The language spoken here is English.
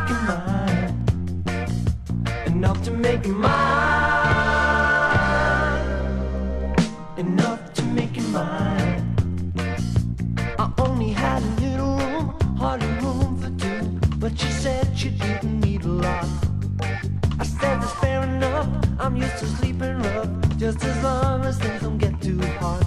make it mine. Enough to make it mine. Enough to make it mine. I only had a little room, hardly room for two, but she said she didn't need a lot. I said that's fair enough, I'm used to sleeping rough, just as long as things don't get too hard.